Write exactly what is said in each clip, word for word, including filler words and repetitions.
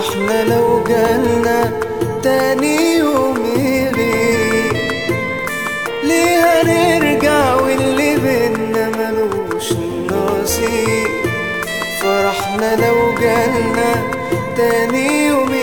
فرحنا لو جالنا تاني يوم يغيب، ليه هنرجع واللي بينا ملوش نصيب. فرحنا لو جالنا تاني يوم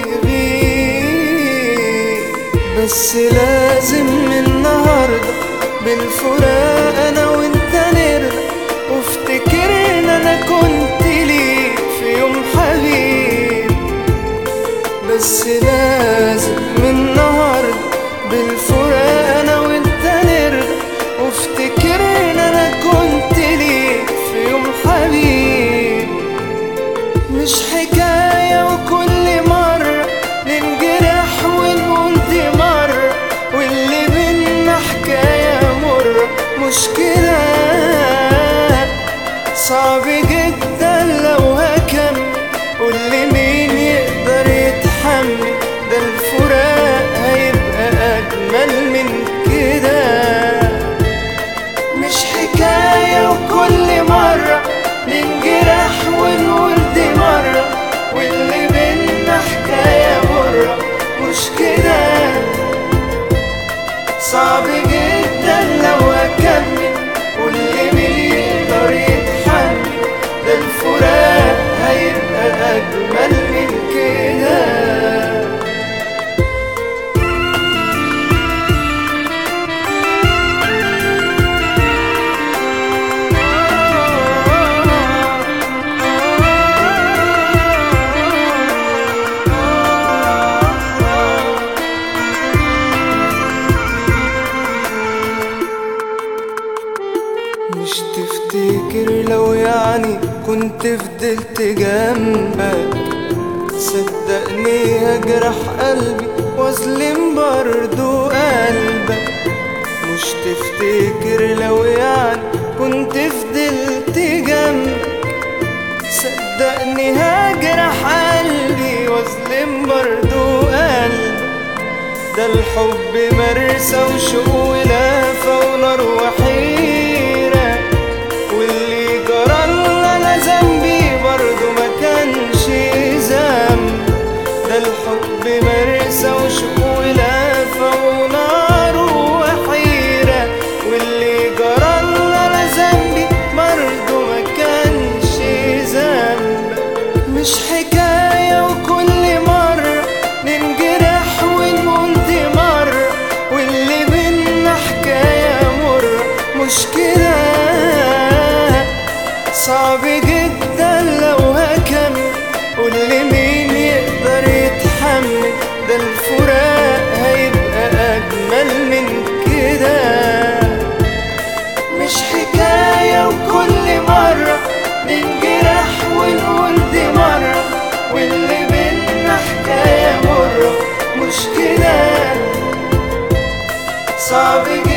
يغيب، بس لازم من النهاردة بالفراق انا وانت نرجع، وافتكرنا انا كنت ليك في يوم حبيب. بس لازم من النهاردة بالفراق انا وانت نرجع، وافتكرنا انا كنت ليك في يوم حبيب. مش حكاية وكل مرة ننجرح ونقول دي مرة، واللي بينا حكاية مرة مش كده. صعب جدا لو هكمل، قولي مين يقدر يتحمل، ده الفراق هيبقى أجمل من كده. مش حكاية وكل مرة ننجرح ونقول دي مرة، واللي بينا حكاية مرة مش كده. صعب جدا لو هكمل، قولي مين يقدر يتحمل، ده الفراق هيبقى أجمل من كده. مش تفتكر لو يعني كنت فضلت جنبك، صدقني هجرح قلبي واظلم برضو قلبك. مش تفتكر لو يعني كنت فضلت جنبك، صدقني هجرح قلبي واظلم برضو قلبك. ده الحب مرسى وشوق ولافة ونار وحيرة، واللي جرالنا انا ذنبي برضو ما كانش ذنب. ده الحب مرسى وشوق ولافة ونار وحيرة، واللي جرالنا انا ذنبي برضو ما كانش ذنب. مش حكاية وكل مرة ننجرح ونقول دي مرة، واللي بينا حكاية مرة مش كده. صعب جدا لو هكمل، قولي مين يقدر يتحمل، ده الفراق هيبقى أجمل من كده. مش حكاية وكل مرة ننجرح ونقول دي مرة، واللي بينا حكاية مرة مش كده. صعب